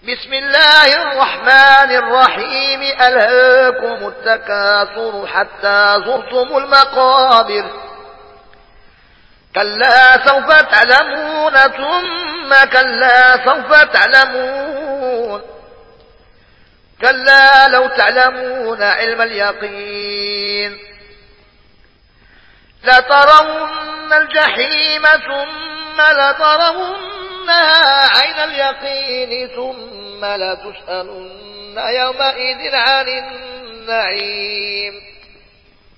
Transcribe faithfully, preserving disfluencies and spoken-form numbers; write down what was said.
بسم الله الرحمن الرحيم ألهاكم التكاثر حتى زرتم المقابر كلا سوف تعلمون ثم كلا سوف تعلمون كلا لو تعلمون علم اليقين لترون الجحيم ثم لترونها عين اليقين ثم لتسألن يومئذ عن النعيم